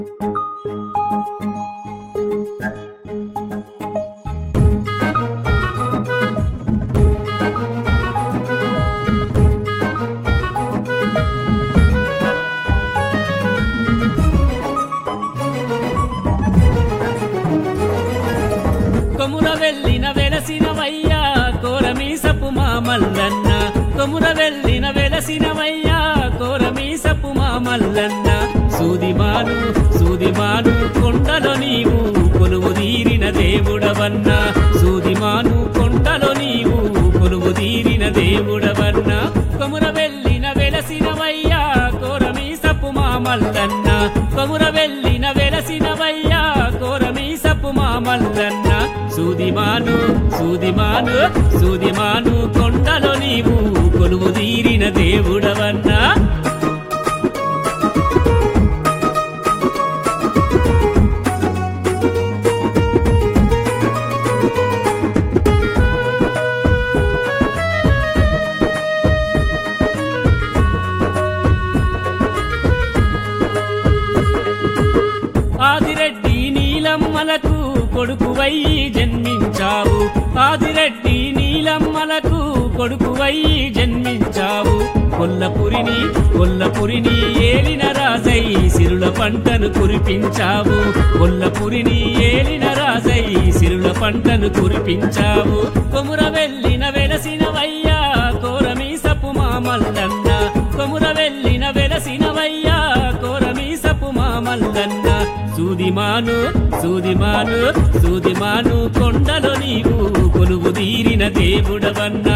కొముర వెళ్ళిన వెలసినవయ్యా కోరమీసపు మా మల్లన్న, కొముర వెళ్ళిన వెలసినవయ్యా కోరమీసపు మా మల్లన్న. సూదిమాను సూదిమాను కొండలో నీవు కొలువు తీరిన దేవుడవన్నా, సూదిమాను కొండలో నీవు కొలువు తీరిన దేవుడవన్నా. కొముర వెళ్ళిన వెలసినవయ్యా కోరమీసపు మా మల్లన్న, కొముర వెళ్ళిన వెలసినవయ్యా కోరమీసపు మా మల్లన్న. సూదిమాను సూదిమాను సూదిమాను కొండలో నీవు కొలువు తీరిన దేవుడవన్నా. ఆదిరెడ్డి నీలమ్మలకు కొడుకువై జన్మించావు, ఆదిరెడ్డి నీలమ్మలకు కొడుకువై జన్మించావు. కొల్లపురిని ఏలిన రాజై సిరుల పంటను కురిపించావు, కొల్లపురిని ఏలిన రాజై సిరుల పంటను కురిపించావు. కొముర వెళ్ళిన వెలసినవయ్యా కోరమీసపు మా మల్లన్న, కొముర వెళ్ళిన వెలసినవయ్యా కోరమీసపు మా మల్లన్న. సూదిమాను సూదిమాను సూదిమాను కొండలో నీవు కొలువు తీరిన దేవుడవన్నా.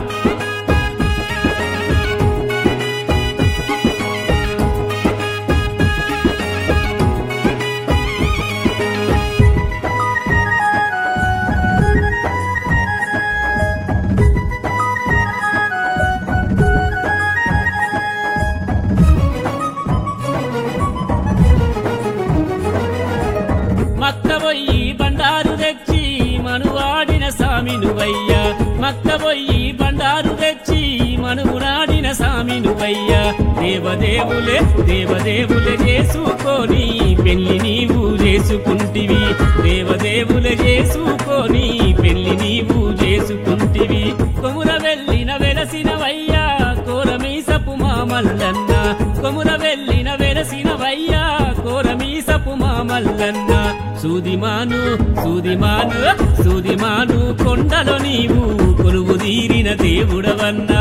మక్కబొయ్యి బండారు తెచ్చి మనువాడిన సామినువయ్యా, మక్కబొయ్యి బండారు తెచ్చి మనువునాడిన సామినువయ్యా. దేవదేవులే చేసుకొని పెళ్లి నీవు చేసుకుంటివి, దేవదేవులే చేసుకొని పెళ్లి నీవు చేసుకుంటివి. కొముర వెళ్ళిన వెలసినవయ్యా కోరమీసపు మా మల్లన్న, కొముర వెళ్ళిన వెలసినవయ్యా కోరమీసపు మా మల్లన్న. సూదిమాను సూదిమాను సూదిమాను కొండలో నీవు కొలువు తీరిన దేవుడవన్నా.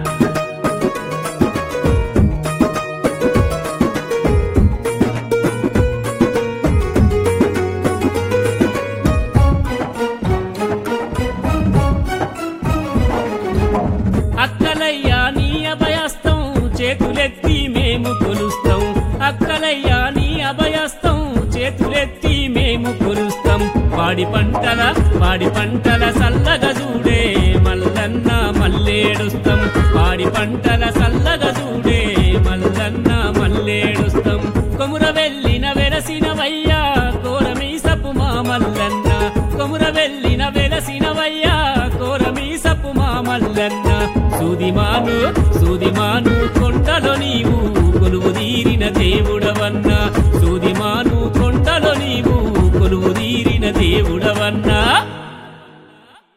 అక్కలయ్యా నీ అభయస్తం చేతులెత్తి మేము కొలుస్తాం, అక్కలయ్యా నీ అభయస్తం చేతులెత్తి మేము కొలుస్తాం. పాడి పంటల సల్లగా చూడే మల్లన్న మల్లేడుస్తాం, పాడి పంటల సల్లగా చూడే మల్లన్న మల్లేడుస్తాం. కొముర వెళ్ళిన వెలసినవయ్యా కోరమీసపు మా మల్లన్న, కొముర వెళ్ళిన వెలసినవయ్యా కోరమీసపు మా మల్లన్న. సూదిమాను సూదిమాను కొండలో నీవు కొలువు తీరిన దేవుడవన్నా,